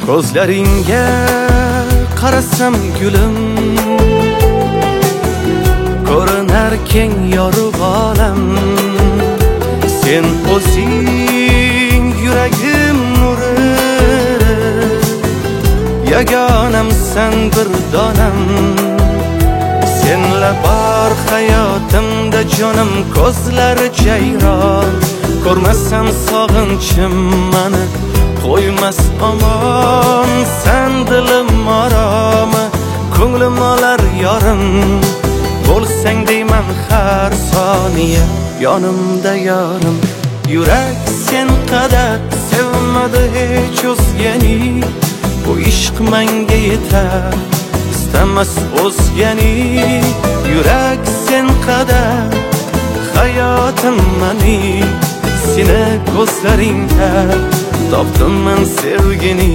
ko'zlaringga qarasam gulim, ko'rinar keng yorug' olam. Sen o'zing yuragim nuri, yagonamsan bir donam. Senla bor hayotimda jonim, ko'zlari jayron. Ko'rmasam sog'inchim mani qo'ymas omon. Sen dilim oromi, ko'nglim olar yorim. Bo'lsang deyman har soniya yonimda yorim. Yurak sen qadar sevmadi hech o'zgani, bu ishq menga yetar istamas o'zgani. Yurak sen qadar hayotim mani, seni ko'zlaringda topdim men sevgini.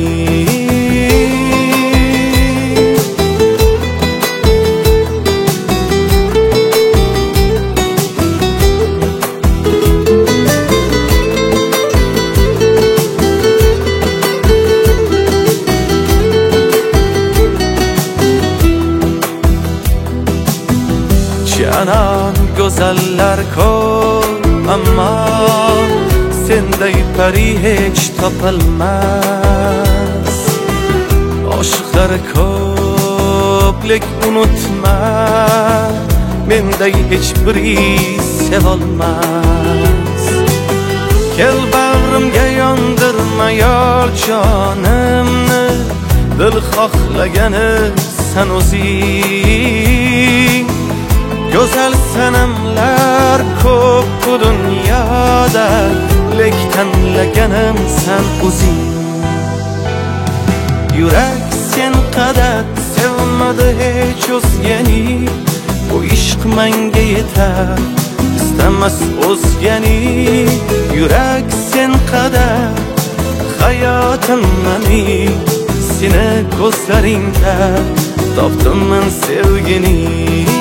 Canan go'zallar ko'p, ammo senday pari hech topilmas. Oshiqlar ko'p, lek unutma, menday hech biri sevolmas. Kel bag'rimga yondirma yor jonimni, dil xohlagani sen o'zing. Go'zal sanamlar ko'p bu dunyoda, lek tanlaganim sen o'zing. Yurak sen qadar sevmadi hech o'zgani, bu ishq menga yetar istamas o'zgani. Yurak sen qadar hayotim mani, seni ko'zlaringda topdim men sevgini.